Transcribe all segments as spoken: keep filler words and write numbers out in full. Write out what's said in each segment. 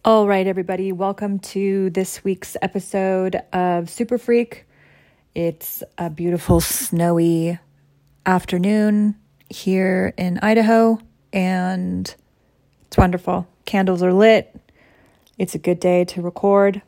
All right, everybody, welcome to this week's episode of Super Freak. It's a beautiful snowy afternoon here in Idaho, and it's wonderful. Candles are lit. It's a good day to record,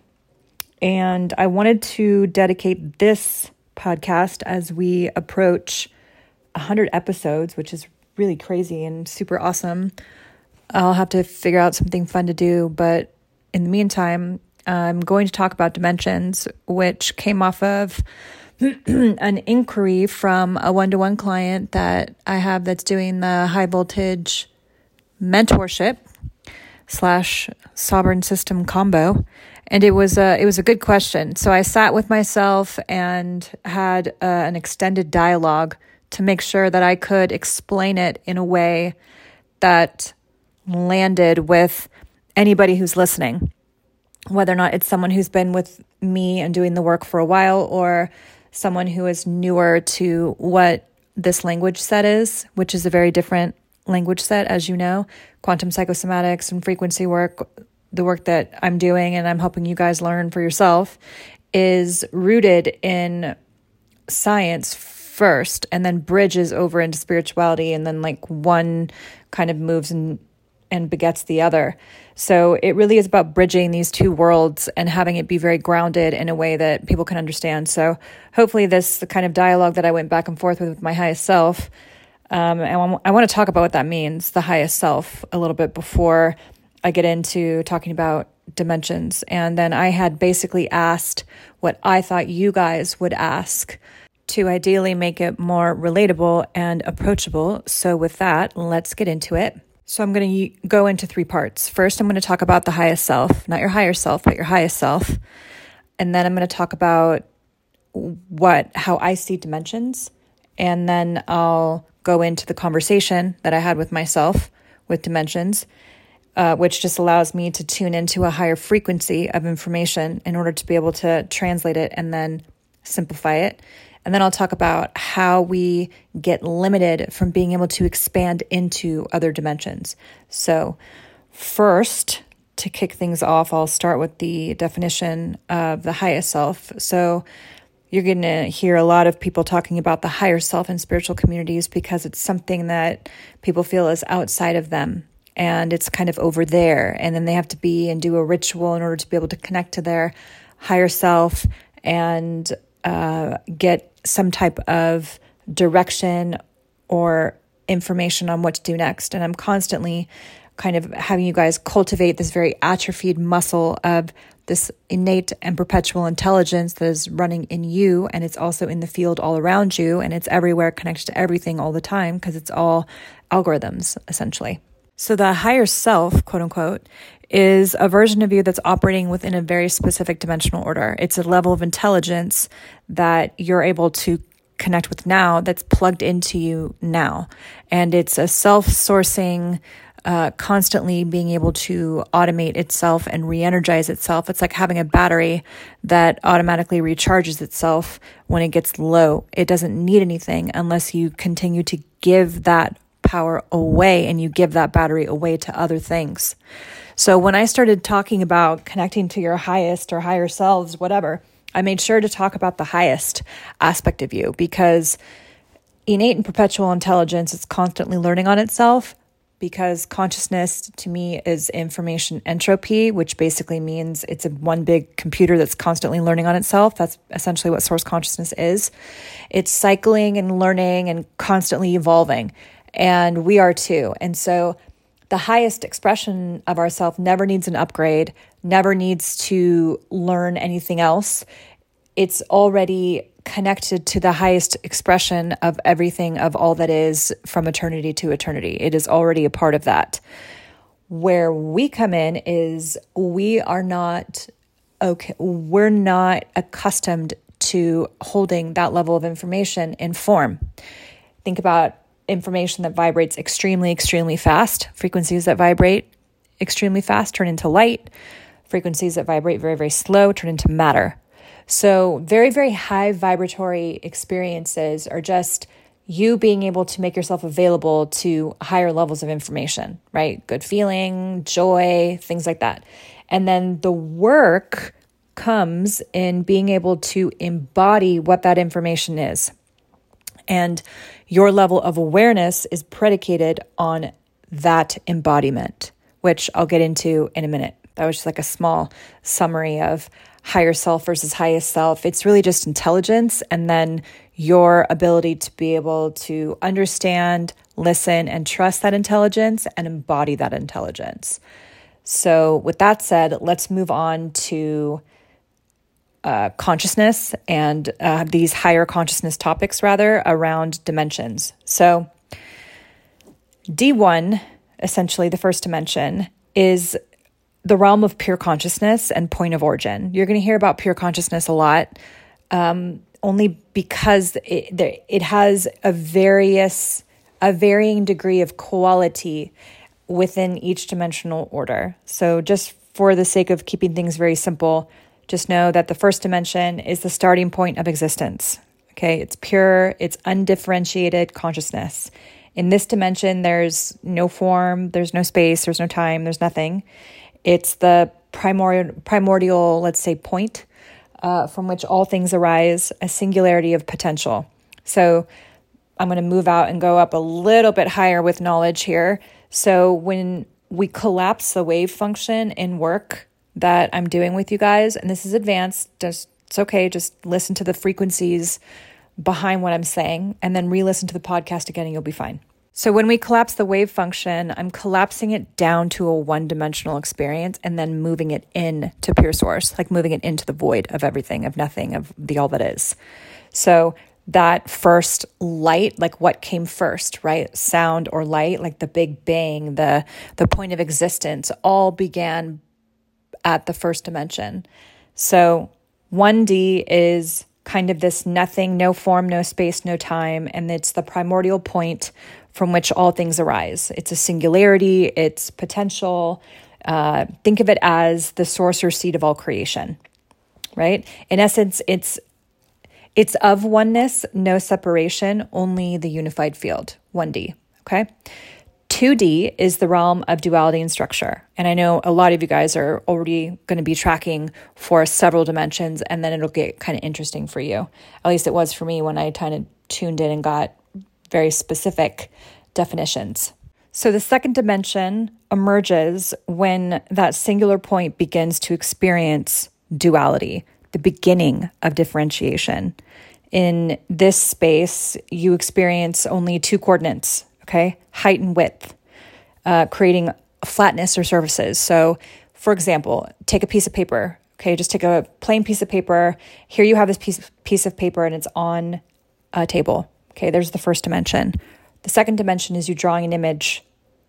and I wanted to dedicate this podcast as we approach one hundred episodes, which is really crazy and super awesome. I'll have to figure out something fun to do, but in the meantime, I'm going to talk about dimensions, which came off of an inquiry from a one-to-one client that I have that's doing the high voltage mentorship slash sovereign system combo. And it was a, it was a good question. So I sat with myself and had uh, an extended dialogue to make sure that I could explain it in a way that landed with anybody who's listening, whether or not it's someone who's been with me and doing the work for a while or someone who is newer to what this language set is, which is a very different language set, as you know. Quantum psychosomatics and frequency work, the work that I'm doing and I'm helping you guys learn for yourself, is rooted in science first and then bridges over into spirituality, and then like one kind of moves and and begets the other. So it really is about bridging these two worlds and having it be very grounded in a way that people can understand. So hopefully this, the kind of dialogue that I went back and forth with, with my highest self, um, and I want to talk about what that means, the highest self, a little bit before I get into talking about dimensions. And then I had basically asked what I thought you guys would ask to ideally make it more relatable and approachable. So with that, let's get into it. So I'm going to go into three parts. First, I'm going to talk about the highest self, not your higher self, but your highest self. And then I'm going to talk about what, how I see dimensions. And then I'll go into the conversation that I had with myself with dimensions, uh, which just allows me to tune into a higher frequency of information in order to be able to translate it and then simplify it. And then I'll talk about how we get limited from being able to expand into other dimensions. So first, to kick things off, I'll start with the definition of the highest self. So you're going to hear a lot of people talking about the higher self in spiritual communities because it's something that people feel is outside of them. And it's kind of over there. And then they have to be and do a ritual in order to be able to connect to their higher self and uh, get some type of direction or information on what to do next. And I'm constantly kind of having you guys cultivate this very atrophied muscle of this innate and perpetual intelligence that is running in you, and it's also in the field all around you, and it's everywhere, connected to everything all the time, because it's all algorithms, essentially. So the higher self, quote unquote, is a version of you that's operating within a very specific dimensional order. It's a level of intelligence that you're able to connect with now that's plugged into you now. And it's a self-sourcing, uh, constantly being able to automate itself and re-energize itself. It's like having a battery that automatically recharges itself when it gets low. It doesn't need anything unless you continue to give that power away and you give that battery away to other things. So when I started talking about connecting to your highest or higher selves, whatever, I made sure to talk about the highest aspect of you, because innate and perpetual intelligence is constantly learning on itself, because consciousness to me is information entropy, which basically means it's a one big computer that's constantly learning on itself. That's essentially what source consciousness is. It's cycling and learning and constantly evolving. And we are too. And so the highest expression of ourself never needs an upgrade, never needs to learn anything else. It's already connected to the highest expression of everything, of all that is, from eternity to eternity. It is already a part of that. Where we come in is we are not okay. We're not accustomed to holding that level of information in form. Think about information that vibrates extremely, extremely fast. Frequencies that vibrate extremely fast turn into light. Frequencies that vibrate very, very slow turn into matter. So very, very high vibratory experiences are just you being able to make yourself available to higher levels of information, right? Good feeling, joy, things like that. And then the work comes in being able to embody what that information is. And your level of awareness is predicated on that embodiment, which I'll get into in a minute. That was just like a small summary of higher self versus highest self. It's really just intelligence and then your ability to be able to understand, listen, and trust that intelligence and embody that intelligence. So with that said, let's move on to uh, consciousness and uh, these higher consciousness topics rather around dimensions. So D one, essentially the first dimension, is the realm of pure consciousness and point of origin. You're going to hear about pure consciousness a lot, um, only because it, it has a various, a varying degree of quality within each dimensional order. So just for the sake of keeping things very simple, just know that the first dimension is the starting point of existence. Okay, it's pure, it's undifferentiated consciousness. In this dimension, there's no form, there's no space, there's no time, there's nothing. It's the primordial, primordial, let's say, point uh, from which all things arise, a singularity of potential. So I'm going to move out and go up a little bit higher with knowledge here. So when we collapse the wave function in work that I'm doing with you guys, and this is advanced, just it's okay, just listen to the frequencies behind what I'm saying and then re-listen to the podcast again and you'll be fine. So when we collapse the wave function, I'm collapsing it down to a one-dimensional experience and then moving it in to pure source, like moving it into the void of everything, of nothing, of the all that is. So that first light, like what came first, right? Sound or light, like the Big Bang, the, the point of existence, all began at the first dimension. So one D is kind of this nothing, no form, no space, no time, and it's the primordial point from which all things arise. It's a singularity, it's potential. Uh, think of it as the source or seed of all creation, right? In essence, it's it's of oneness, no separation, only the unified field, one D, okay? two D is the realm of duality and structure. And I know a lot of you guys are already going to be tracking for several dimensions, and then it'll get kind of interesting for you. At least it was for me when I kind of tuned in and got very specific definitions. So the second dimension emerges when that singular point begins to experience duality, the beginning of differentiation. In this space, you experience only two coordinates, okay? Height and width, uh, creating flatness or surfaces. So, for example, take a piece of paper, okay? Just take a plain piece of paper. Here you have this piece, piece of paper and it's on a table, okay? There's the first dimension. The second dimension is you drawing an image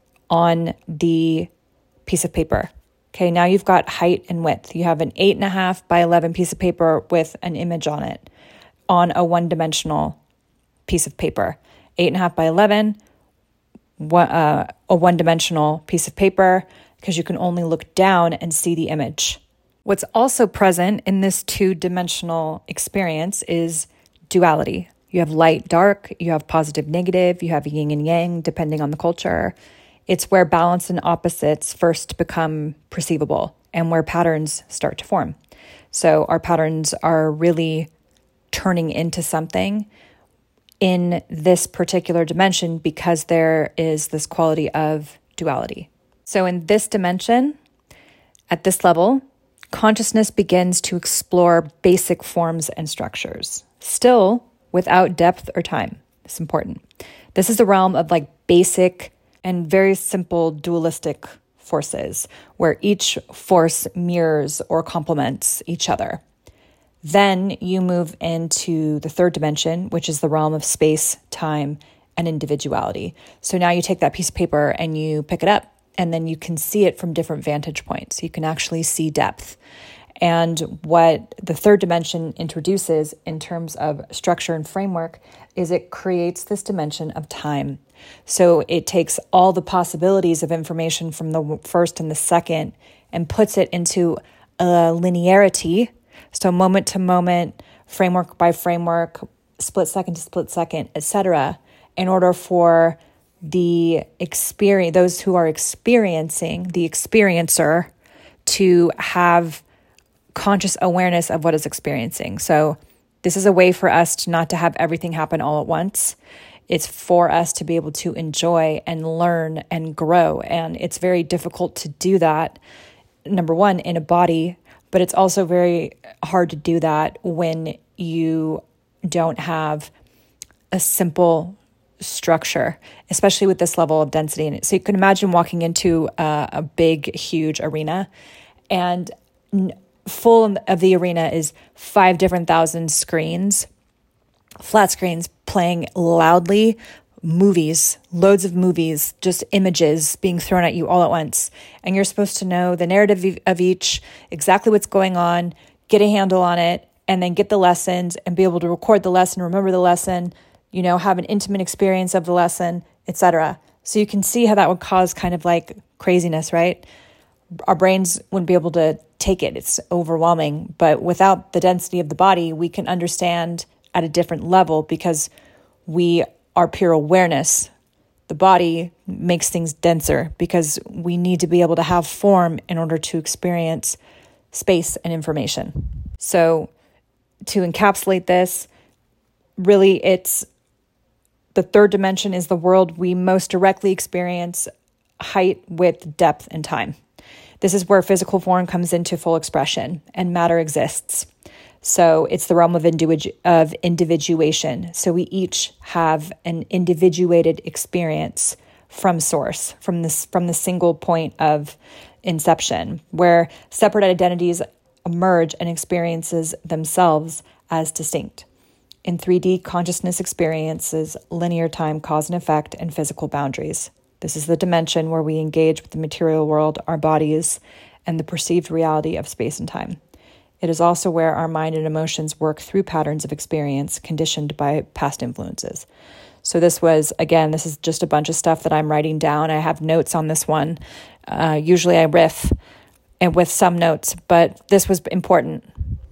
on the piece of paper. Okay, now you've got height and width. You have an eight and a half by eleven piece of paper with an image on it on a one-dimensional piece of paper. Eight and a half by eleven, one, uh, a one-dimensional piece of paper because you can only look down and see the image. What's also present in this two-dimensional experience is duality. You have light, dark, you have positive, negative, you have yin and yang, depending on the culture. It's where balance and opposites first become perceivable and where patterns start to form. So our patterns are really turning into something in this particular dimension because there is this quality of duality. So in this dimension, at this level, consciousness begins to explore basic forms and structures, still without depth or time. It's important. This is the realm of like basic and very simple dualistic forces where each force mirrors or complements each other. Then you move into the third dimension, which is the realm of space, time, and individuality. So now you take that piece of paper and you pick it up, and then you can see it from different vantage points. You can actually see depth. And what the third dimension introduces in terms of structure and framework is it creates this dimension of time. So it takes all the possibilities of information from the first and the second and puts it into a linearity. So moment to moment, framework by framework, split second to split second, et cetera, in order for the experience, those who are experiencing, the experiencer, to have conscious awareness of what is experiencing. So this is a way for us to not to have everything happen all at once. It's for us to be able to enjoy and learn and grow. And it's very difficult to do that, number one, in a body, but it's also very hard to do that when you don't have a simple structure, especially with this level of density in it. So you can imagine walking into a, a big, huge arena, and n- full of the arena is five different thousand screens, flat screens playing loudly, movies, loads of movies, just images being thrown at you all at once. And you're supposed to know the narrative of each, exactly what's going on, get a handle on it, and then get the lessons and be able to record the lesson, remember the lesson, you know, have an intimate experience of the lesson, et cetera. So you can see how that would cause kind of like craziness, right? Our brains wouldn't be able to take it. It's overwhelming. But without the density of the body, we can understand at a different level because we are pure awareness. The body makes things denser because we need to be able to have form in order to experience space and information. So to encapsulate this, really it's the third dimension is the world we most directly experience, height, width, depth, and time. This is where physical form comes into full expression and matter exists. So it's the realm of, individu- of individuation. So we each have an individuated experience from source, from this from the single point of inception, where separate identities emerge and experiences themselves as distinct. In three D, consciousness experiences linear time, cause and effect, and physical boundaries. This is the dimension where we engage with the material world, our bodies, and the perceived reality of space and time. It is also where our mind and emotions work through patterns of experience conditioned by past influences. So this was, again, this is just a bunch of stuff that I'm writing down. I have notes on this one. Uh, usually I riff and with some notes, but this was important.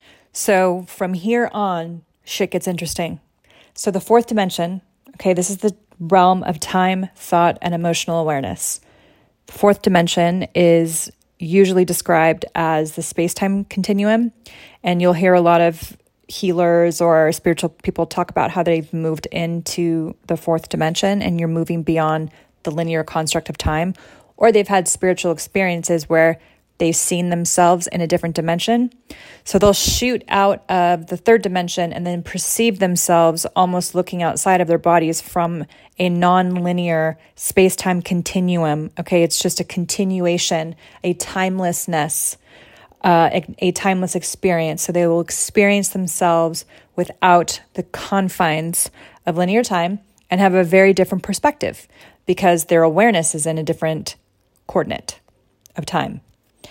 So from here on, shit gets interesting. So the fourth dimension, okay, this is the realm of time, thought, and emotional awareness. The fourth dimension is usually described as the space-time continuum, and you'll hear a lot of healers or spiritual people talk about how they've moved into the fourth dimension and you're moving beyond the linear construct of time, or they've had spiritual experiences where they've seen themselves in a different dimension. So they'll shoot out of the third dimension and then perceive themselves almost looking outside of their bodies from a non-linear space-time continuum. Okay, it's just a continuation, a timelessness, uh, a, a timeless experience. So they will experience themselves without the confines of linear time and have a very different perspective because their awareness is in a different coordinate of time.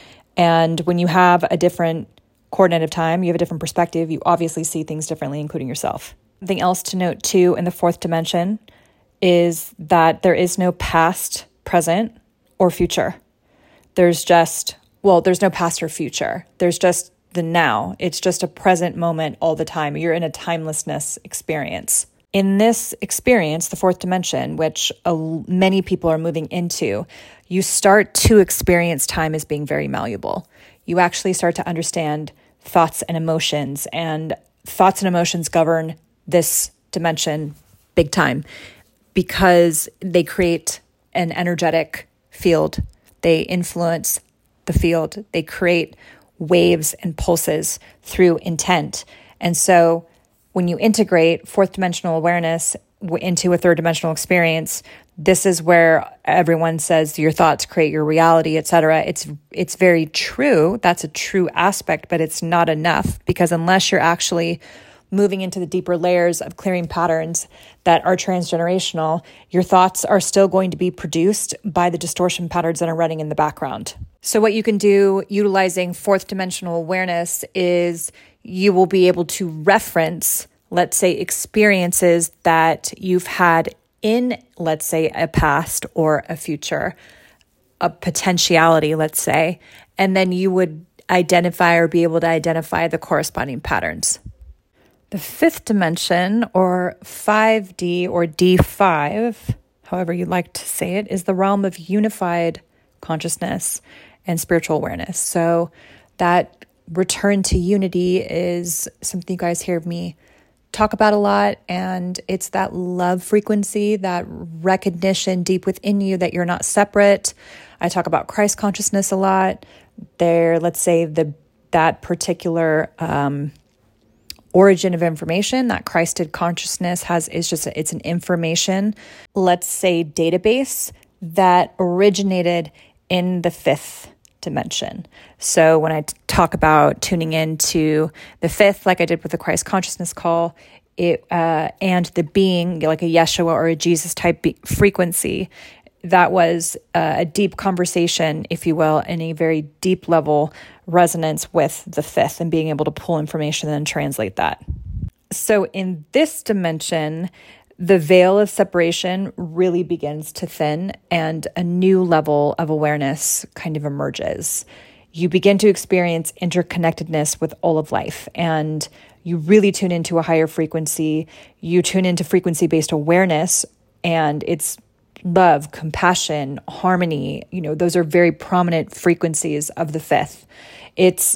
And when you have a different coordinate of time, you have a different perspective, you obviously see things differently, including yourself. Something else to note too in the fourth dimension is that there is no past, present, or future. There's just, well, there's no past or future. There's just the now. It's just a present moment all the time. You're in a timelessness experience. In this experience, the fourth dimension, which uh, many people are moving into, you start to experience time as being very malleable. You actually start to understand thoughts and emotions, and thoughts and emotions govern this dimension big time because they create an energetic field. They influence the field. They create waves and pulses through intent. And so when you integrate fourth dimensional awareness into a third dimensional experience, this is where everyone says your thoughts create your reality, et cetera. It's it's very true. That's a true aspect, but it's not enough because unless you're actually moving into the deeper layers of clearing patterns that are transgenerational, your thoughts are still going to be produced by the distortion patterns that are running in the background. So what you can do utilizing fourth dimensional awareness is you will be able to reference, let's say, experiences that you've had in, let's say, a past or a future, a potentiality, let's say, and then you would identify or be able to identify the corresponding patterns. The fifth dimension, or five D or D five, however you like to say it, is the realm of unified consciousness and spiritual awareness. So that return to unity is something you guys hear me talk about a lot, and it's that love frequency, that recognition deep within you that you're not separate. I talk about Christ consciousness a lot. There, let's say the that particular um, origin of information, that Christed consciousness has is just a, it's an information, let's say, database that originated in the fifth dimension. So when I t- talk about tuning into the fifth, like I did with the Christ consciousness call, it uh, and the being, like a Yeshua or a Jesus type be- frequency, that was uh, a deep conversation, if you will, in a very deep level resonance with the fifth, and being able to pull information and translate that. So in this dimension, the veil of separation really begins to thin, and a new level of awareness kind of emerges. You begin to experience interconnectedness with all of life, and you really tune into a higher frequency. You tune into frequency-based awareness, and it's love, compassion, harmony. You know, those are very prominent frequencies of the fifth. It's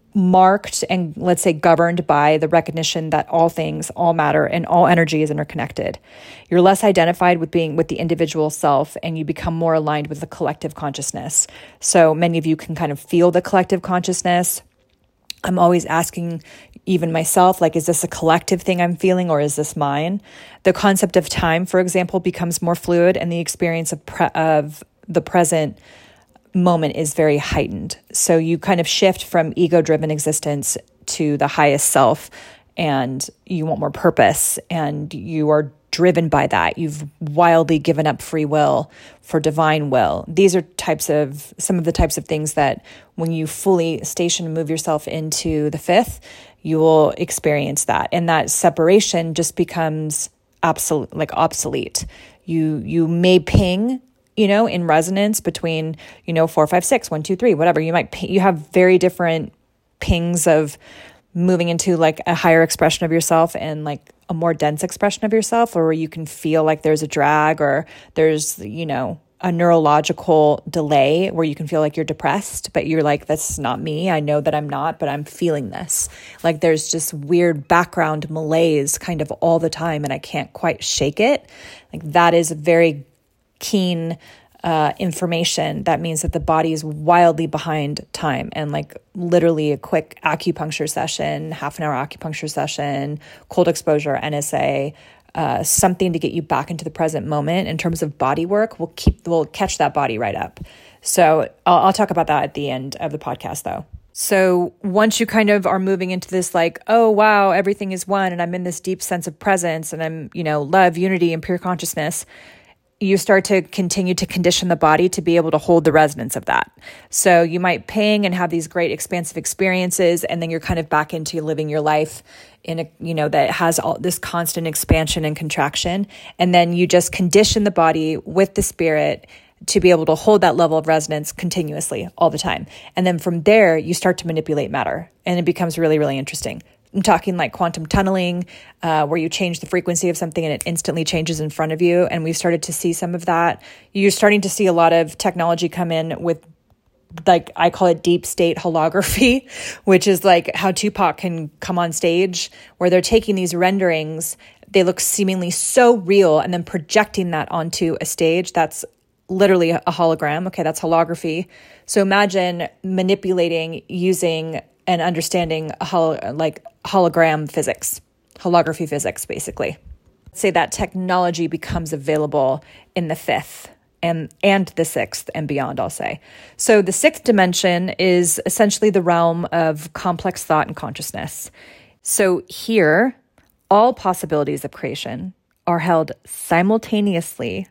marked and, let's say, governed by the recognition that all things, all matter, and all energy is interconnected. You're less identified with being with the individual self, and you become more aligned with the collective consciousness. So many of you can kind of feel the collective consciousness. I'm always asking even myself, like, is this a collective thing I'm feeling, or is this mine? The concept of time, for example, becomes more fluid, and the experience of pre- of the present moment is very heightened. So you kind of shift from ego-driven existence to the highest self, and you want more purpose, and you are driven by that. You've wildly given up free will for divine will. These are types of some of the types of things that when you fully station and move yourself into the fifth, you will experience that. And that separation just becomes absolute, like obsolete. You you may ping, you know, in resonance between, you know, four, five, six, one, two, three, whatever. You might you have very different pings of moving into like a higher expression of yourself and like a more dense expression of yourself, or where you can feel like there's a drag, or there's, you know, a neurological delay where you can feel like you're depressed, but you're like, that's not me. I know that I'm not, but I'm feeling this. Like there's just weird background malaise kind of all the time, and I can't quite shake it. Like that is very keen uh, information. That means that the body is wildly behind time, and like literally a quick acupuncture session, half an hour acupuncture session, cold exposure, N S A, uh, something to get you back into the present moment in terms of body work will keep, will catch that body right up. So I'll, I'll talk about that at the end of the podcast though. So once you kind of are moving into this like, oh, wow, everything is one, and I'm in this deep sense of presence, and I'm, you know, love, unity, and pure consciousness, you start to continue to condition the body to be able to hold the resonance of that. So you might ping and have these great expansive experiences, and then you're kind of back into living your life in a, you know, that has all this constant expansion and contraction. And then you just condition the body with the spirit to be able to hold that level of resonance continuously all the time. And then from there, you start to manipulate matter, and it becomes really, really interesting. I'm talking like quantum tunneling, uh, where you change the frequency of something and it instantly changes in front of you. And we've started to see some of that. You're starting to see a lot of technology come in with, like, I call it deep state holography, which is like how Tupac can come on stage, where they're taking these renderings, they look seemingly so real, and then projecting that onto a stage that's literally a hologram. Okay, that's holography. So imagine manipulating using and understanding hol- like hologram physics, holography physics, basically. Say that technology becomes available in the fifth and and the sixth and beyond, I'll say. So the sixth dimension is essentially the realm of complex thought and consciousness. So here, all possibilities of creation are held simultaneously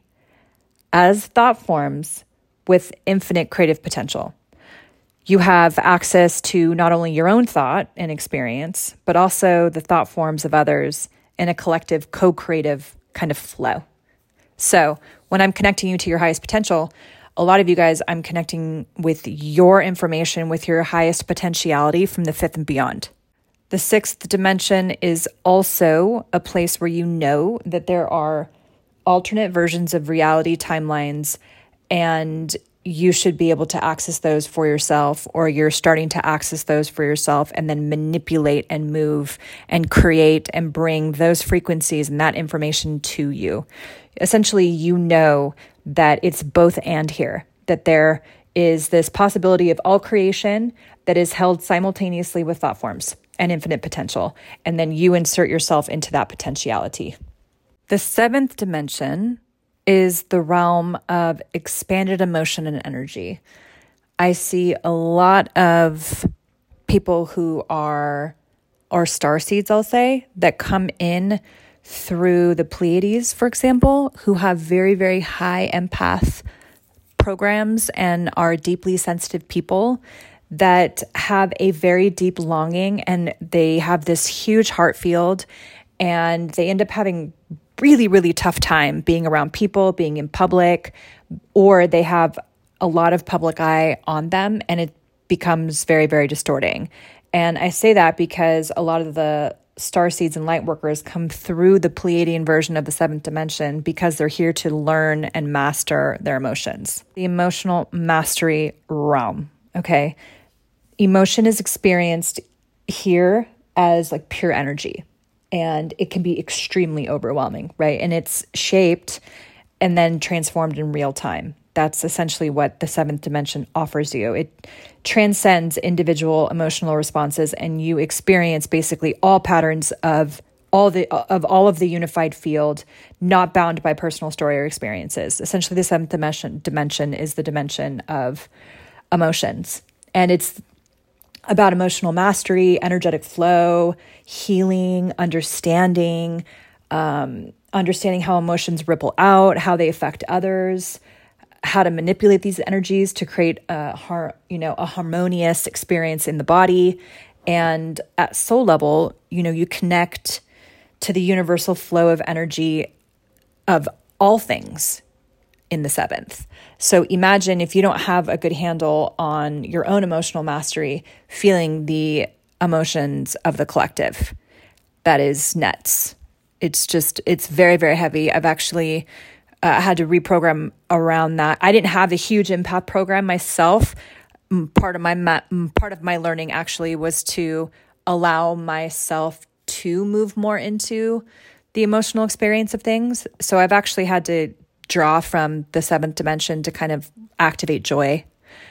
as thought forms with infinite creative potential. You have access to not only your own thought and experience, but also the thought forms of others in a collective co-creative kind of flow. So when I'm connecting you to your highest potential, a lot of you guys, I'm connecting with your information, with your highest potentiality from the fifth and beyond. The sixth dimension is also a place where you know that there are alternate versions of reality timelines, and you should be able to access those for yourself, or you're starting to access those for yourself and then manipulate and move and create and bring those frequencies and that information to you. Essentially, you know that it's both and here, that there is this possibility of all creation that is held simultaneously with thought forms and infinite potential. And then you insert yourself into that potentiality. The seventh dimension is the realm of expanded emotion and energy. I see a lot of people who are, or star seeds, I'll say, that come in through the Pleiades, for example, who have very, very high empath programs and are deeply sensitive people that have a very deep longing, and they have this huge heart field, and they end up having really, really tough time being around people, being in public, or they have a lot of public eye on them, and it becomes very, very distorting. And I say that because a lot of the star seeds and light workers come through the Pleiadian version of the seventh dimension because they're here to learn and master their emotions. The emotional mastery realm, okay? Emotion is experienced here as like pure energy, and it can be extremely overwhelming, right? And it's shaped and then transformed in real time. That's essentially what the seventh dimension offers you. It transcends individual emotional responses, and you experience basically all patterns of all the of all of the unified field, not bound by personal story or experiences. Essentially, the seventh dimension dimension is the dimension of emotions, and it's about emotional mastery, energetic flow, healing, understanding, um, understanding how emotions ripple out, how they affect others, how to manipulate these energies to create a har- you know, a harmonious experience in the body. And at soul level, you know, you connect to the universal flow of energy of all things in the seventh. So imagine if you don't have a good handle on your own emotional mastery, feeling the emotions of the collective. That is nuts. It's just, it's very, very heavy. I've actually uh, had to reprogram around that. I didn't have a huge empath program myself. Part of my ma- part of my learning actually was to allow myself to move more into the emotional experience of things. So I've actually had to draw from the seventh dimension to kind of activate joy,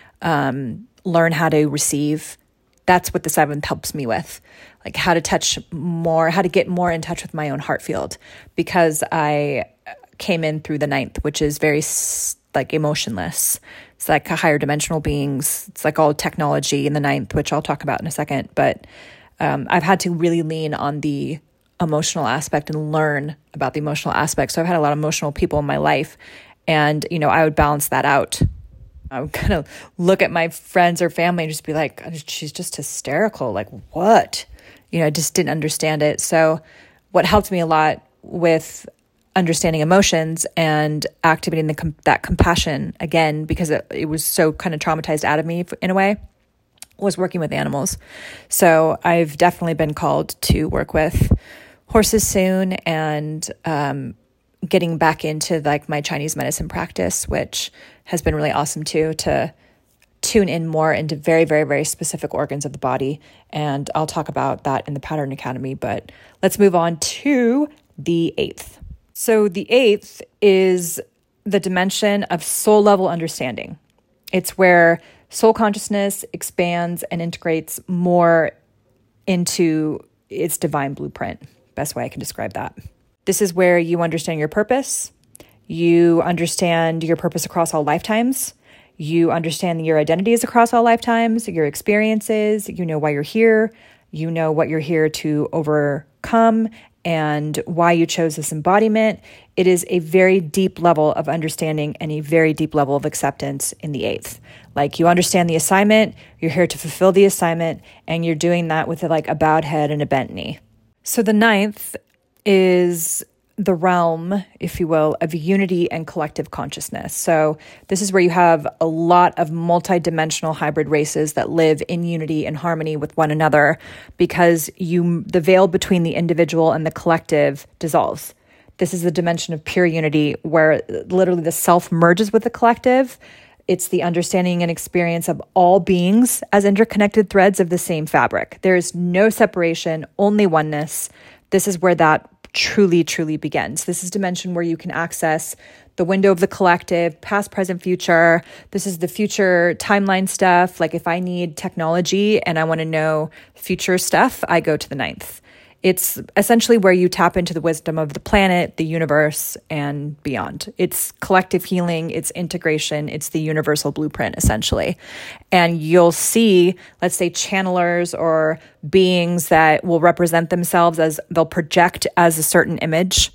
um, learn how to receive. That's what the seventh helps me with, like how to touch more, how to get more in touch with my own heart field, because I came in through the ninth, which is very like emotionless. It's like a higher dimensional beings. It's like all technology in the ninth, which I'll talk about in a second. But um, I've had to really lean on the emotional aspect and learn about the emotional aspect. So I've had a lot of emotional people in my life, and, you know, I would balance that out. I would kind of look at my friends or family and just be like, she's just hysterical. Like, what? You know, I just didn't understand it. So what helped me a lot with understanding emotions and activating the com- that compassion, again, because it, it was so kind of traumatized out of me in a way, was working with animals. So I've definitely been called to work with horses soon, and um, getting back into like my Chinese medicine practice, which has been really awesome too, to tune in more into very, very, very specific organs of the body. And I'll talk about that in the Pattern Academy, but let's move on to the eighth. So the eighth is the dimension of soul level understanding. It's where soul consciousness expands and integrates more into its divine blueprint. Best way I can describe that. This is where you understand your purpose. You understand your purpose across all lifetimes. You understand your identities across all lifetimes, your experiences. You know why you're here. You know what you're here to overcome and why you chose this embodiment. It is a very deep level of understanding and a very deep level of acceptance in the eighth. Like, you understand the assignment, you're here to fulfill the assignment, and you're doing that with like a bowed head and a bent knee. So the ninth is the realm, if you will, of unity and collective consciousness. So this is where you have a lot of multidimensional hybrid races that live in unity and harmony with one another, because you the veil between the individual and the collective dissolves. This is the dimension of pure unity where literally the self merges with the collective. It's the understanding and experience of all beings as interconnected threads of the same fabric. There is no separation, only oneness. This is where that truly, truly begins. This is dimension where you can access the window of the collective, past, present, future. This is the future timeline stuff. Like if I need technology and I want to know future stuff, I go to the ninth. It's essentially where you tap into the wisdom of the planet, the universe, and beyond. It's collective healing, it's integration, it's the universal blueprint, essentially. And you'll see, let's say, channelers or beings that will represent themselves as they'll project as a certain image.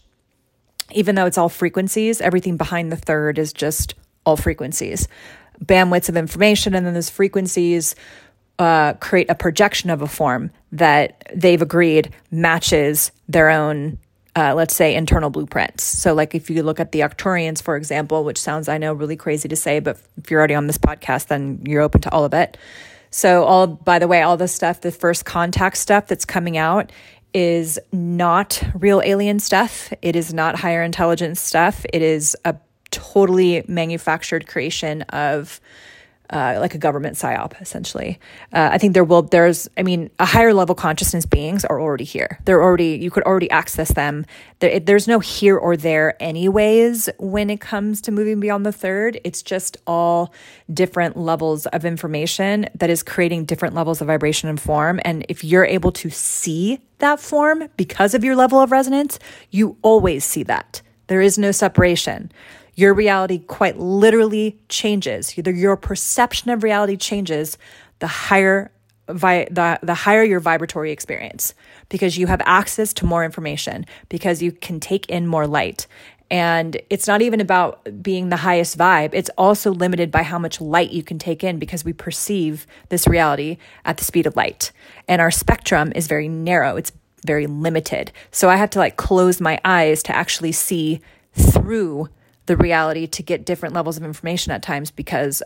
Even though it's all frequencies, everything behind the third is just all frequencies. Bandwidths of information, and then those frequencies Uh, create a projection of a form that they've agreed matches their own, uh, let's say, internal blueprints. So like if you look at the Arcturians, for example, which sounds, I know, really crazy to say, but if you're already on this podcast, then you're open to all of it. So all, by the way, all this stuff, the first contact stuff that's coming out is not real alien stuff. It is not higher intelligence stuff. It is a totally manufactured creation of Uh, like a government psyop, essentially. Uh, I think there will, there's, I mean, a higher level consciousness beings are already here. They're already, you could already access them. There, it, there's no here or there anyways when it comes to moving beyond the third. It's just all different levels of information that is creating different levels of vibration and form. And if you're able to see that form because of your level of resonance, you always see that. There is no separation. Your reality quite literally changes. Either your perception of reality changes the higher vi- the, the higher your vibratory experience, because you have access to more information, because you can take in more light. And it's not even about being the highest vibe. It's also limited by how much light you can take in, because we perceive this reality at the speed of light. And our spectrum is very narrow. It's very limited. So I have to like close my eyes to actually see through the reality to get different levels of information at times, because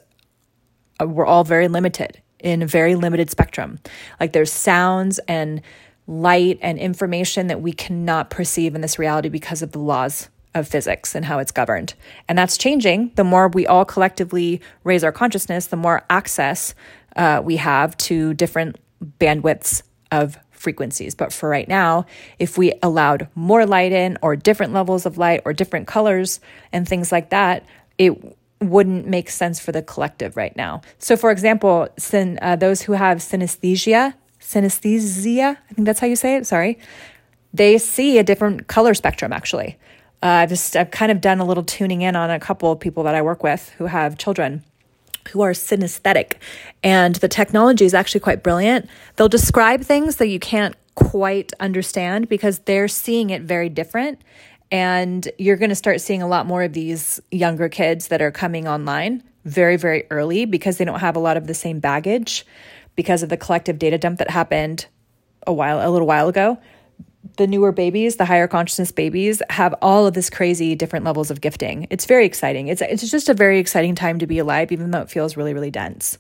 we're all very limited in a very limited spectrum. Like there's sounds and light and information that we cannot perceive in this reality because of the laws of physics and how it's governed. And that's changing. The more we all collectively raise our consciousness, the more access uh, we have to different bandwidths of frequencies. But for right now, if we allowed more light in, or different levels of light, or different colors and things like that, it wouldn't make sense for the collective right now. So for example, syn, uh, those who have synesthesia, synesthesia, I think that's how you say it, sorry, they see a different color spectrum actually. Uh, I've just, I've kind of done a little tuning in on a couple of people that I work with who have children who are synesthetic. And the technology is actually quite brilliant. They'll describe things that you can't quite understand because they're seeing it very different. And you're going to start seeing a lot more of these younger kids that are coming online very, very early, because they don't have a lot of the same baggage because of the collective data dump that happened a while, a little while ago. The newer babies, the higher consciousness babies, have all of this crazy different levels of gifting. It's very exciting. It's it's just a very exciting time to be alive, even though it feels really, really dense.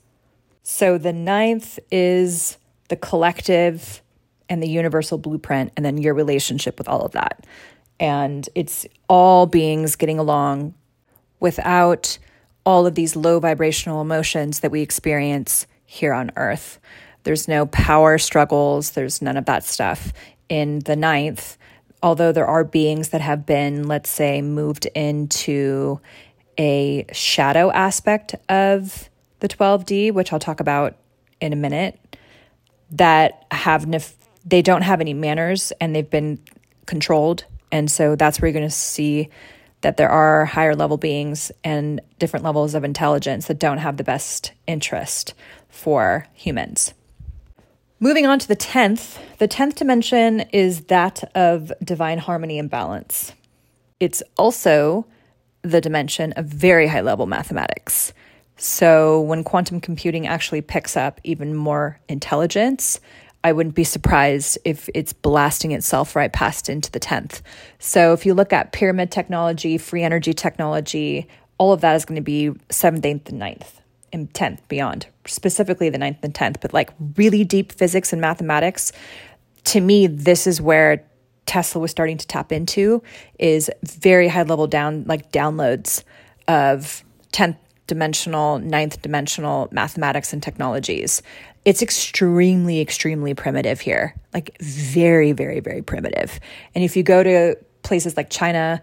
So the ninth is the collective and the universal blueprint, and then your relationship with all of that. And it's all beings getting along without all of these low vibrational emotions that we experience here on Earth. There's no power struggles. There's none of that stuff. In the ninth, although there are beings that have been, let's say, moved into a shadow aspect of the twelve D, which I'll talk about in a minute, that have, nef- they don't have any manners and they've been controlled. And so that's where you're going to see that there are higher level beings and different levels of intelligence that don't have the best interest for humans. Moving on to the tenth, the tenth dimension is that of divine harmony and balance. It's also the dimension of very high level mathematics. So when quantum computing actually picks up even more intelligence, I wouldn't be surprised if it's blasting itself right past into the tenth. So if you look at pyramid technology, free energy technology, all of that is going to be seventh, eighth, and ninth, and tenth beyond, specifically the ninth and tenth. But like really deep physics and mathematics, to me, this is where Tesla was starting to tap into, is very high level down, like downloads of tenth dimensional, ninth dimensional mathematics and technologies. It's extremely, extremely primitive here, like very, very, very primitive. And if you go to places like China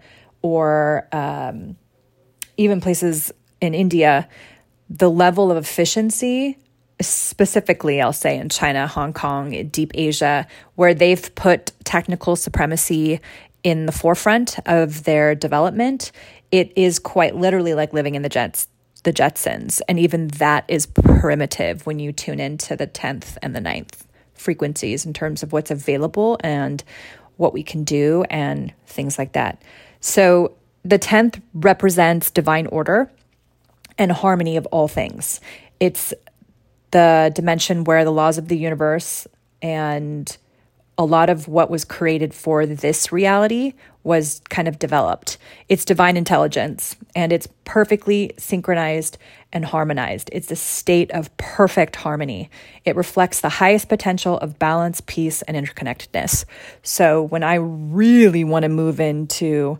or um, even places in India, the level of efficiency, specifically, I'll say in China, Hong Kong, deep Asia, where they've put technical supremacy in the forefront of their development, it is quite literally like living in the Jets, the Jetsons. And even that is primitive when you tune into the tenth and the ninth frequencies in terms of what's available and what we can do and things like that. So the tenth represents divine order and harmony of all things. It's the dimension where the laws of the universe and a lot of what was created for this reality was kind of developed. It's divine intelligence, and it's perfectly synchronized and harmonized. It's a state of perfect harmony. It reflects the highest potential of balance, peace, and interconnectedness. So when I really want to move into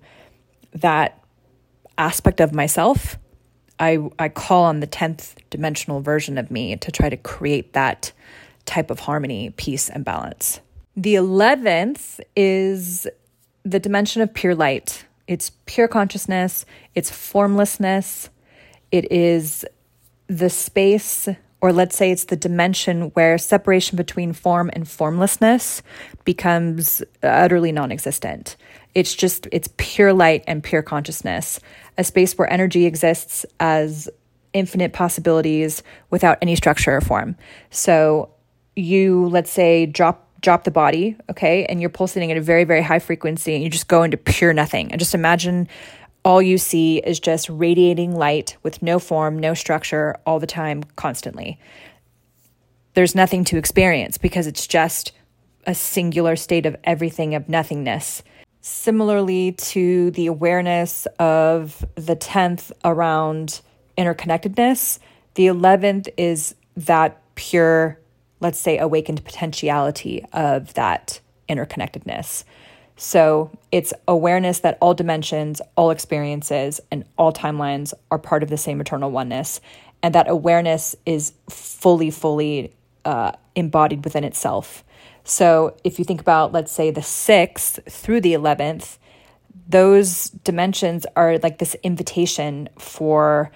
that aspect of myself, I, I call on the tenth dimensional version of me to try to create that type of harmony, peace, and balance. The eleventh is the dimension of pure light. It's pure consciousness. It's formlessness. It is the space, or let's say it's the dimension where separation between form and formlessness becomes utterly non-existent. It's just, it's pure light and pure consciousness, a space where energy exists as infinite possibilities without any structure or form. So you, let's say, drop drop the body, okay, and you're pulsating at a very, very high frequency, and you just go into pure nothing. And just imagine all you see is just radiating light with no form, no structure, all the time, constantly. There's nothing to experience because it's just a singular state of everything, of nothingness. Similarly to the awareness of the tenth around interconnectedness, the eleventh is that pure, let's say, awakened potentiality of that interconnectedness. So it's awareness that all dimensions, all experiences, and all timelines are part of the same eternal oneness. And that awareness is fully, fully uh, embodied within itself. So if you think about, let's say, the sixth through the eleventh, those dimensions are like this invitation for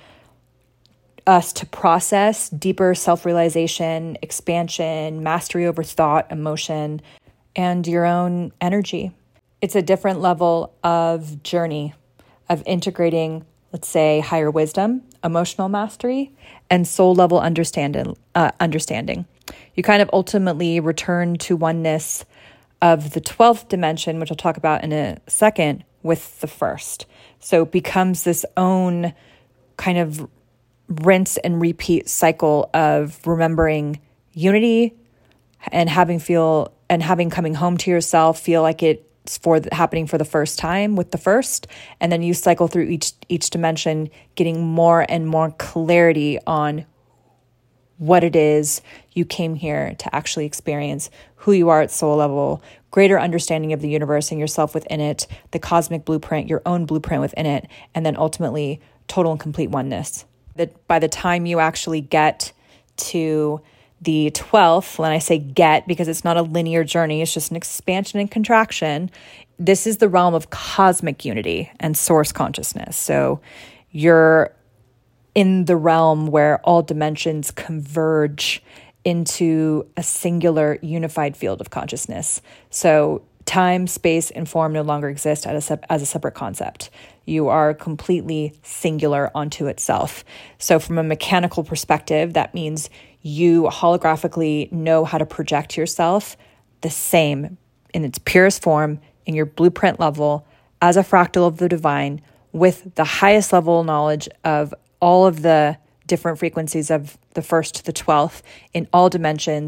us to process deeper self-realization, expansion, mastery over thought, emotion, and your own energy. It's a different level of journey of integrating, let's say, higher wisdom, emotional mastery, and soul level understanding. Uh, understanding. You kind of ultimately return to oneness of the twelfth dimension, which I'll talk about in a second, with the first. So it becomes this own kind of rinse and repeat cycle of remembering unity and having feel and having coming home to yourself feel like it's for the, happening for the first time with the first, and then you cycle through each each dimension, getting more and more clarity on what it is you came here to actually experience, who you are at soul level, greater understanding of the universe and yourself within it, the cosmic blueprint, your own blueprint within it, and then ultimately total and complete oneness. That by the time you actually get to the twelfth, when I say get, because it's not a linear journey, it's just an expansion and contraction, this is the realm of cosmic unity and source consciousness. So you're in the realm where all dimensions converge into a singular unified field of consciousness. So time, space, and form no longer exist as a, as a separate concept. You are completely singular onto itself. So from a mechanical perspective, that means you holographically know how to project yourself the same in its purest form in your blueprint level as a fractal of the divine with the highest level knowledge of all of the different frequencies of the first to the twelfth in all dimensions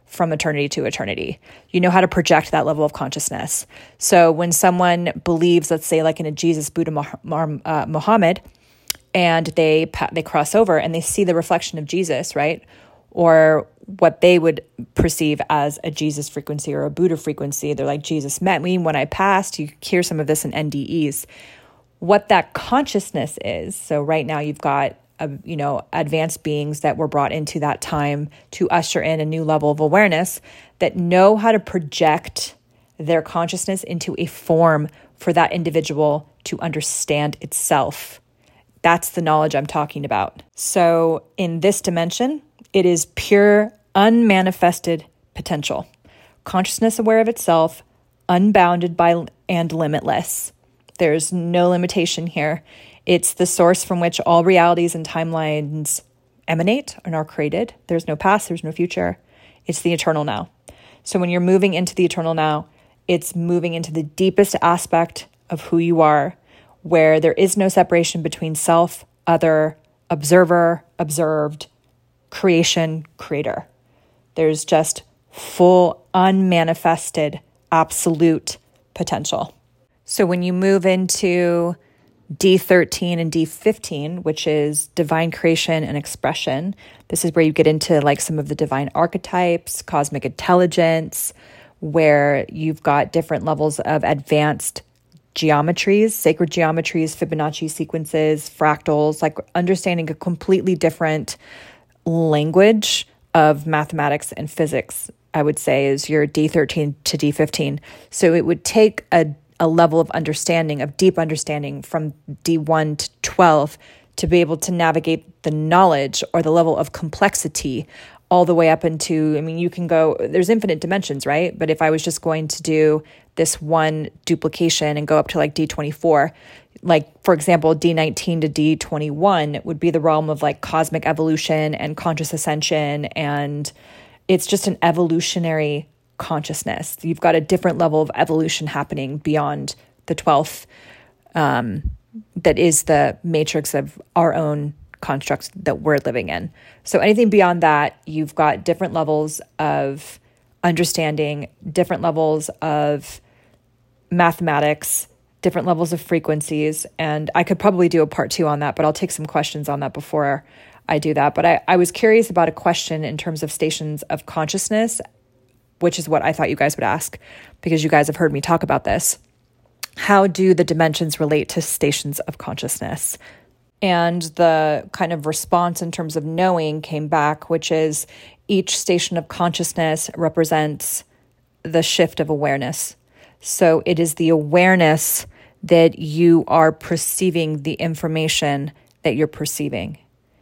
from eternity to eternity. You know how to project that level of consciousness. So when someone believes, let's say like in a Jesus, Buddha, uh, Muhammad, and they they cross over and they see the reflection of Jesus, right? Or what they would perceive as a Jesus frequency or a Buddha frequency. They're like, Jesus met me when I passed. You hear some of this in N D Es. What that consciousness is. So right now you've got, a, you know, advanced beings that were brought into that time to usher in a new level of awareness that know how to project their consciousness into a form for that individual to understand itself. That's the knowledge I'm talking about. So in this dimension, it is pure, unmanifested potential. Consciousness aware of itself, unbounded by and limitless. There's no limitation here. It's the source from which all realities and timelines emanate and are created. There's no past, there's no future. It's the eternal now. So when you're moving into the eternal now, it's moving into the deepest aspect of who you are, where there is no separation between self, other, observer, observed, creation, creator. There's just full, unmanifested, absolute potential. So when you move into D thirteen and D fifteen, which is divine creation and expression, this is where you get into like some of the divine archetypes, cosmic intelligence, where you've got different levels of advanced geometries, sacred geometries, Fibonacci sequences, fractals, like understanding a completely different language of mathematics and physics, I would say, is your D thirteen to D fifteen. So it would take a, a level of understanding, of deep understanding from D one to twelve to be able to navigate the knowledge or the level of complexity all the way up into, I mean, you can go, there's infinite dimensions, right? But if I was just going to do this one duplication and go up to like D twenty-four, like, for example, D nineteen to D twenty-one would be the realm of like cosmic evolution and conscious ascension. And it's just an evolutionary consciousness. You've got a different level of evolution happening beyond the twelfth, um, that is the matrix of our own constructs that we're living in. So anything beyond that, you've got different levels of understanding, different levels of mathematics, different levels of frequencies. And I could probably do a part two on that, but I'll take some questions on that before I do that. But I, I was curious about a question in terms of stations of consciousness, which is what I thought you guys would ask, because you guys have heard me talk about this. How do the dimensions relate to stations of consciousness? And the kind of response in terms of knowing came back, which is each station of consciousness represents the shift of awareness. So it is the awareness that you are perceiving the information that you're perceiving.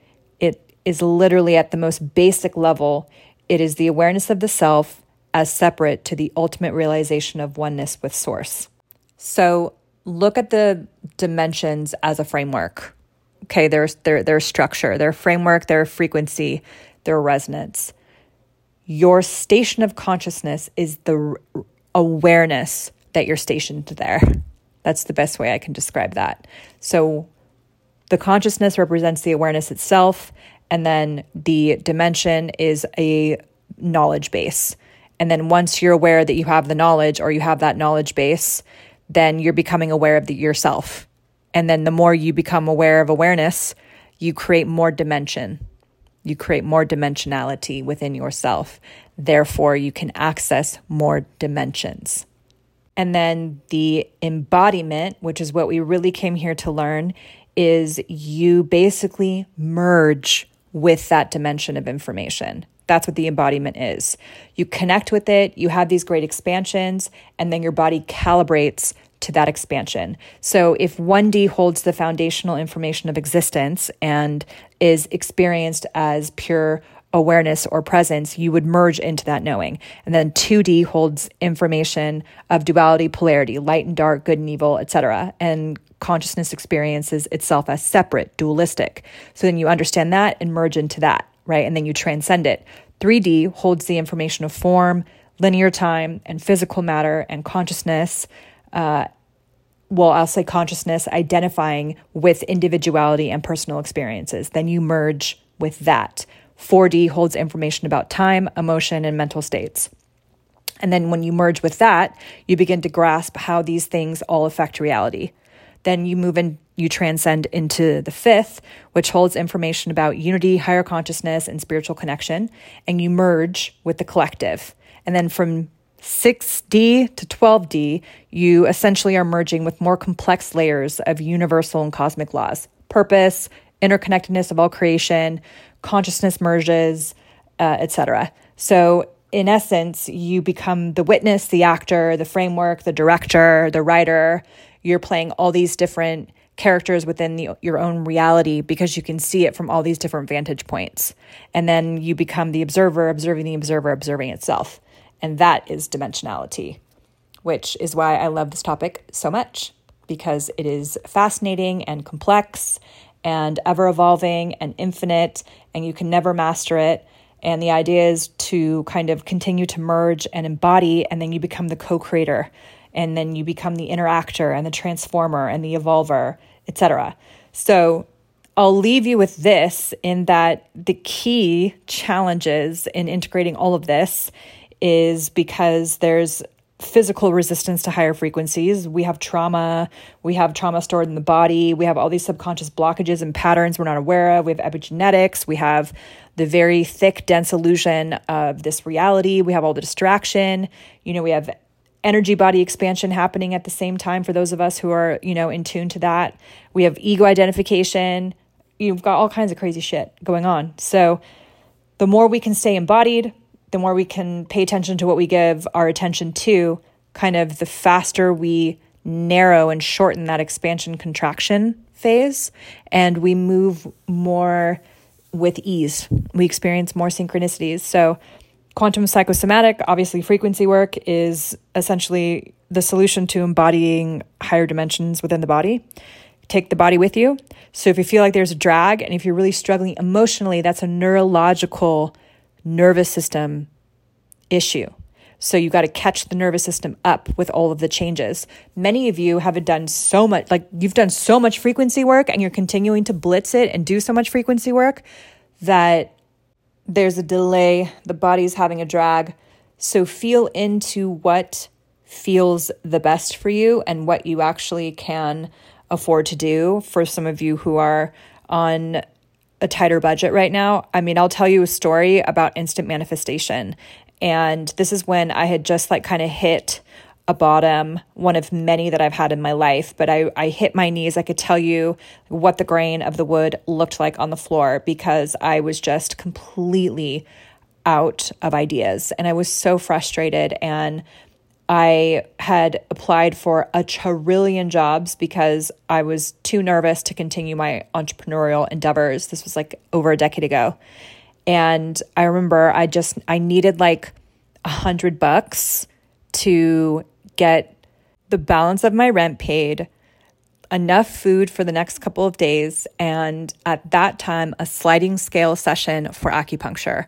It is literally at the most basic level, it is the awareness of the self as separate to the ultimate realization of oneness with source. So look at the dimensions as a framework. Okay, there's their their structure, their framework, their frequency, their resonance. Your station of consciousness is the r- awareness that you're stationed there. That's the best way I can describe that. So the consciousness represents the awareness itself, and then the dimension is a knowledge base. And then once you're aware that you have the knowledge or you have that knowledge base, then you're becoming aware of the yourself. And then the more you become aware of awareness, you create more dimension. You create more dimensionality within yourself. Therefore, you can access more dimensions. And then the embodiment, which is what we really came here to learn, is you basically merge with that dimension of information. That's what the embodiment is. You connect with it, you have these great expansions, and then your body calibrates to that expansion. So if one D holds the foundational information of existence and is experienced as pure awareness or presence, you would merge into that knowing. And then two D holds information of duality, polarity, light and dark, good and evil, et cetera. And consciousness experiences itself as separate, dualistic. So then you understand that and merge into that, right? And then you transcend it. three D holds the information of form, linear time, and physical matter and consciousness. Uh, well, I'll say consciousness identifying with individuality and personal experiences. Then you merge with that. four D holds information about time, emotion, and mental states. And then when you merge with that, you begin to grasp how these things all affect reality. Then you move in, you transcend into the fifth, which holds information about unity, higher consciousness, and spiritual connection. And you merge with the collective. And then from six D to twelve D, you essentially are merging with more complex layers of universal and cosmic laws, purpose, interconnectedness of all creation, consciousness merges, uh, et cetera. So in essence, you become the witness, the actor, the framework, the director, the writer. You're playing all these different characters within the, your own reality because you can see it from all these different vantage points. And then you become the observer, observing the observer, observing itself. And that is dimensionality, which is why I love this topic so much, because it is fascinating and complex and ever-evolving and infinite, and you can never master it. And the idea is to kind of continue to merge and embody, and then you become the co-creator, and then you become the interactor and the transformer and the evolver, et cetera. So I'll leave you with this, in that the key challenges in integrating all of this is because there's physical resistance to higher frequencies. We have trauma. We have trauma stored in the body. We have all these subconscious blockages and patterns we're not aware of. We have epigenetics. We have the very thick, dense illusion of this reality. We have all the distraction. You know, we have energy body expansion happening at the same time for those of us who are, you know, in tune to that. We have ego identification. You've got all kinds of crazy shit going on. So the more we can stay embodied, the more we can pay attention to what we give our attention to, kind of the faster we narrow and shorten that expansion contraction phase, and we move more with ease. We experience more synchronicities. So quantum psychosomatic, obviously frequency work, is essentially the solution to embodying higher dimensions within the body. Take the body with you. So if you feel like there's a drag, and if you're really struggling emotionally, that's a neurological nervous system issue. So you got to catch the nervous system up with all of the changes. Many of you have done so much, like you've done so much frequency work, and you're continuing to blitz it and do so much frequency work that there's a delay. The body's having a drag. So feel into what feels the best for you and what you actually can afford to do. For some of you who are on a tighter budget right now, I mean, I'll tell you a story about instant manifestation. And this is when I had just like kind of hit a bottom, one of many that I've had in my life, but I, I hit my knees. I could tell you what the grain of the wood looked like on the floor, because I was just completely out of ideas. And I was so frustrated, and I had applied for a trillion jobs because I was too nervous to continue my entrepreneurial endeavors. This was like over a decade ago. And I remember I just, I needed like a hundred bucks to get the balance of my rent paid, enough food for the next couple of days, and at that time, a sliding scale session for acupuncture.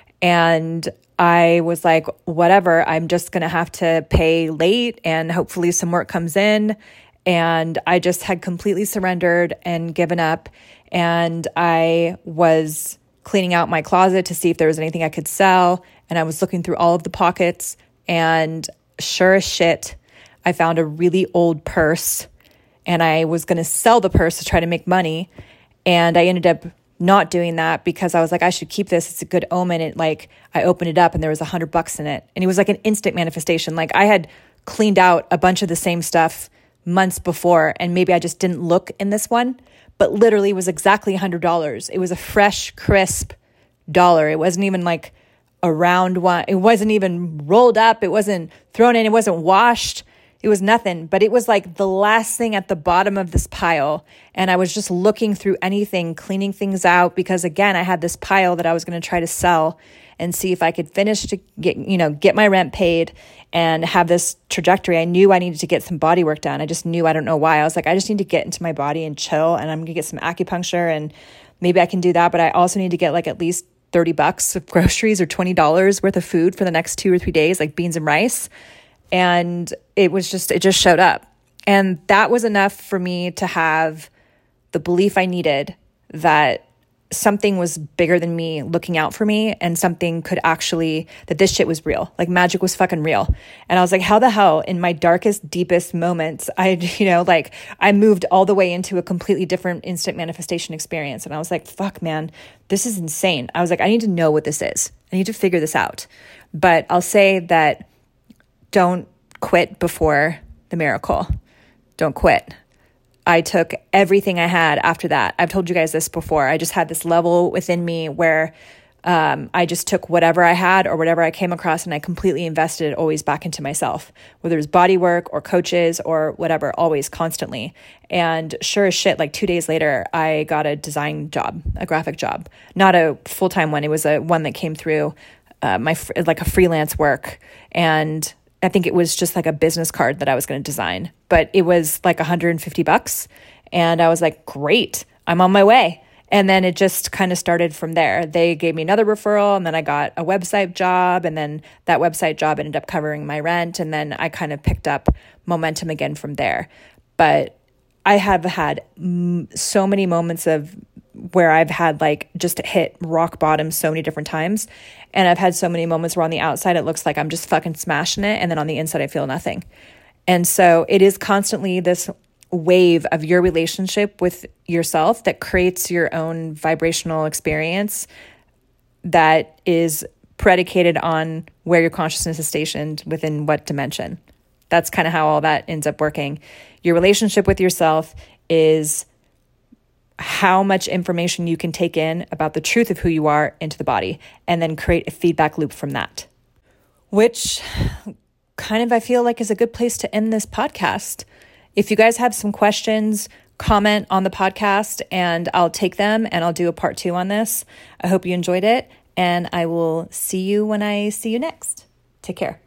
And I was like, whatever, I'm just going to have to pay late and hopefully some work comes in. And I just had completely surrendered and given up. And I was cleaning out my closet to see if there was anything I could sell. And I was looking through all of the pockets, and sure as shit, I found a really old purse, and I was going to sell the purse to try to make money. And I ended up not doing that because I was like, I should keep this. It's a good omen. It like, I opened it up and there was a hundred bucks in it. And it was like an instant manifestation. Like I had cleaned out a bunch of the same stuff months before, and maybe I just didn't look in this one, but literally it was exactly a hundred dollars. It was a fresh, crisp dollar. It wasn't even like a round one. It wasn't even rolled up. It wasn't thrown in. It wasn't washed. It was nothing, but it was like the last thing at the bottom of this pile. And I was just looking through anything, cleaning things out, because again, I had this pile that I was going to try to sell and see if I could finish to get, you know, get my rent paid and have this trajectory. I knew I needed to get some body work done. I just knew, I don't know why. I was like, I just need to get into my body and chill, and I'm going to get some acupuncture, and maybe I can do that. But I also need to get like at least thirty bucks of groceries or twenty dollars worth of food for the next two or three days, like beans and rice. And it was just, it just showed up. And that was enough for me to have the belief I needed that something was bigger than me looking out for me, and something could actually, that this shit was real. Like magic was fucking real. And I was like, how the hell in my darkest, deepest moments, I, you know, like I moved all the way into a completely different instant manifestation experience. And I was like, fuck, man, this is insane. I was like, I need to know what this is. I need to figure this out. But I'll say that don't quit before the miracle. Don't quit. I took everything I had after that. I've told you guys this before. I just had this level within me where um, I just took whatever I had or whatever I came across, and I completely invested it always back into myself, whether it was body work or coaches or whatever, always, constantly. And sure as shit, like two days later, I got a design job, a graphic job, not a full-time one. It was a one that came through uh, my like a freelance work, and I think it was just like a business card that I was going to design, but it was like one hundred fifty bucks. And I was like, great, I'm on my way. And then it just kind of started from there. They gave me another referral, and then I got a website job, and then that website job ended up covering my rent. And then I kind of picked up momentum again from there. But I have had mm, so many moments of where I've had like just hit rock bottom so many different times. And I've had so many moments where on the outside, it looks like I'm just fucking smashing it. And then on the inside, I feel nothing. And so it is constantly this wave of your relationship with yourself that creates your own vibrational experience that is predicated on where your consciousness is stationed within what dimension. That's kind of how all that ends up working. Your relationship with yourself is how much information you can take in about the truth of who you are into the body, and then create a feedback loop from that, which kind of I feel like is a good place to end this podcast. If you guys have some questions, comment on the podcast and I'll take them and I'll do a part two on this. I hope you enjoyed it, and I will see you when I see you next. Take care.